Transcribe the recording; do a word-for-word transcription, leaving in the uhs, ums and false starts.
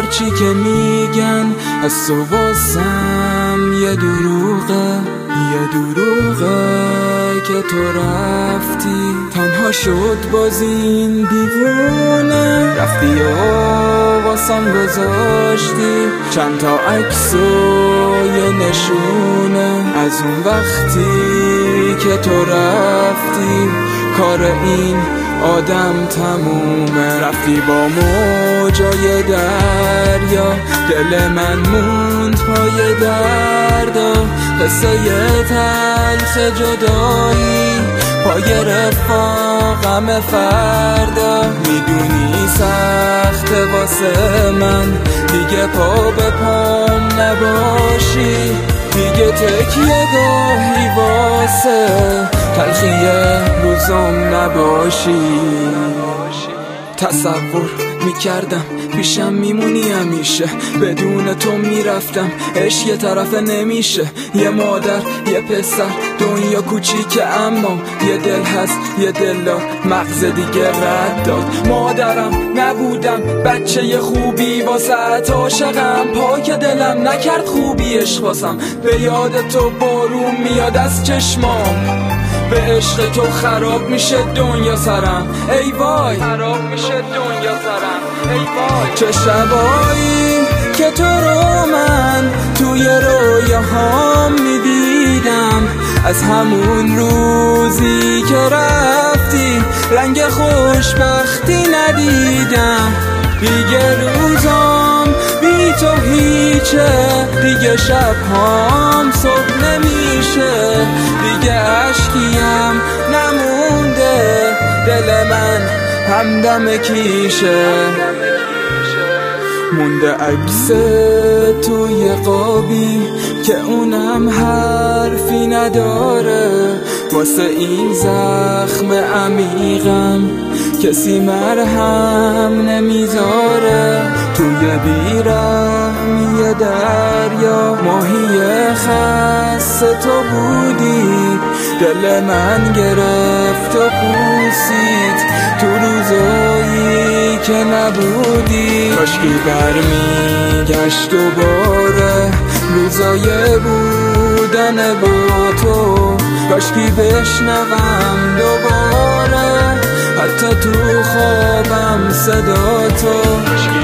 هرچی که میگن از تو واسم یه دروغه، یه دروغه که تو رفتی تنها شد باز این دیوونه. رفتی و واسم گذاشتی چند تا عکس و یه نشونه از اون وقتی که تو رفتی. کار این آدم تمومه. رفتی با موجای دریا، دل من موند پای دردا. قصه تلخ جدایی پای رفاقم فردا. میدونی سخته واسه من دیگه پا به پام نباشی، دیگه تکیه گاهی واسه تلخی روزم نباشی. تصور میکردم پیشم میمونی همیشه، بدون تو میرفتم عشق یه طرفه نمیشه. یه مادر یه پسر دنیا کوچیکه، اما یه دل هست یه دلدار مغز دیگه رد داد. مادرم نبودم بچه خوبی واسه عاشقم، پاک دلم نکرد خوبی عشق واسم. به یاد تو بارون میاد از چشمام، به عشق تو خراب میشه دنیا سرم. ای وای خراب میشه دنیا سرم. ای وای چه شبایی که تو رو من توی رویاهام میدیدم، از همون روزی که رفتی رنگ خوشبختی ندیدم. دیگه روزام بی تو هیچه، دیگه شبهام صبح نمیشه، دیگه عشقیم نمونده، دل من همدم کیشه. مونده عکس توی قابی که اونم حرفی نداره، واسه این زخم عمیقم کسی مرهم نمیذاره. توی بیرحمی دریا ماهی خسته تو بودی، دل من گرفت و پوسید تو روزایی که نبودی. کاشکی برمیگشت دوباره روزای بودن با تو، کاشکی بشنوم دوباره حتی تو خوابم صدا تو.